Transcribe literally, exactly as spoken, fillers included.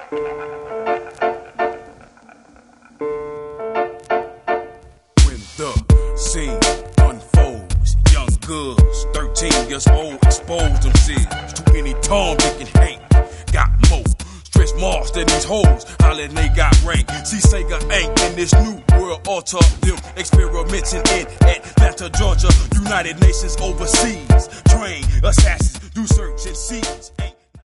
When the scene unfolds, young girls, thirteen years old, expose themselves to any Tom, Dick, and Hank. Got more stretch marks than these hoes, hollering they got rank. See, Sega ain't in this new world order. Them experimenting in Atlanta, Georgia, United Nations overseas. Train assassins, do search and seize.